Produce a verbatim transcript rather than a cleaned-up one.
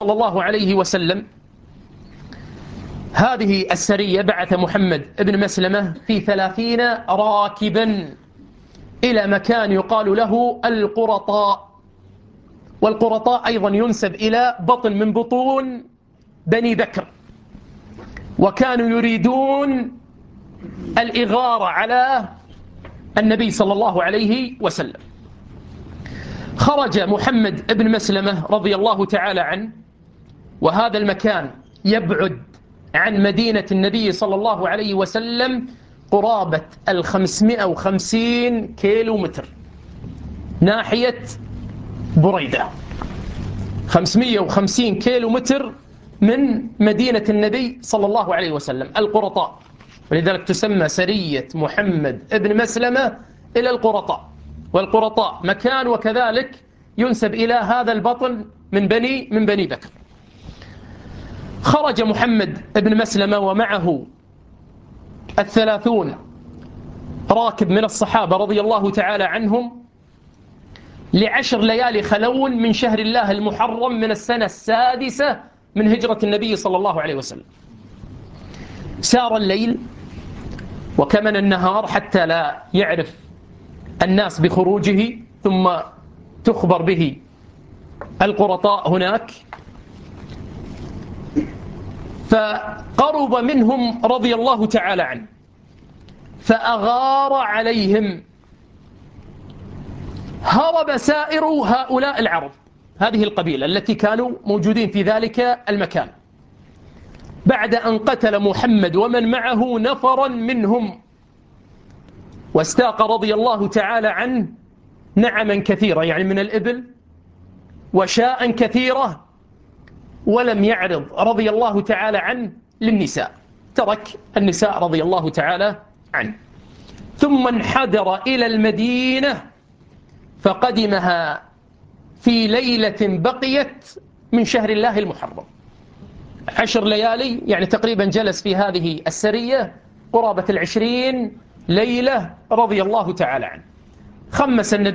صلى الله عليه وسلم هذه السرية بعث محمد بن مسلمة في ثلاثين راكبا إلى مكان يقال له القرطاء، والقرطاء أيضا ينسب إلى بطن من بطون بني بكر، وكانوا يريدون الإغارة على النبي صلى الله عليه وسلم. خرج محمد بن مسلمة رضي الله تعالى عنه، وهذا المكان يبعد عن مدينة النبي صلى الله عليه وسلم قرابة الخمسمائة وخمسين كيلو متر ناحية بريدة، خمسمائة وخمسين كيلو متر من مدينة النبي صلى الله عليه وسلم القرطاء، ولذلك تسمى سرية محمد بن مسلمة إلى القرطاء. والقرطاء مكان وكذلك ينسب إلى هذا البطن من بني من بني بكر. خرج محمد بن مسلمة ومعه الثلاثون راكب من الصحابة رضي الله تعالى عنهم لعشر ليالي خلون من شهر الله المحرم من السنة السادسة من هجرة النبي صلى الله عليه وسلم. سار الليل وكمن النهار حتى لا يعرف الناس بخروجه، ثم تخبر به القرطاء هناك. فقرب منهم رضي الله تعالى عنه فأغار عليهم، هرب سائر هؤلاء العرب، هذه القبيلة التي كانوا موجودين في ذلك المكان، بعد أن قتل محمد ومن معه نفرا منهم، واستاق رضي الله تعالى عنه نعما كثيرة يعني من الإبل وشاء كثيرة، ولم يعرض رضي الله تعالى عنه للنساء، ترك النساء رضي الله تعالى عنه. ثم انحدر إلى المدينة فقدمها في ليلة بقيت من شهر الله المحرم، عشر ليالي يعني تقريبا جلس في هذه السرية قرابة العشرين ليلة رضي الله تعالى عنه. خمس النبي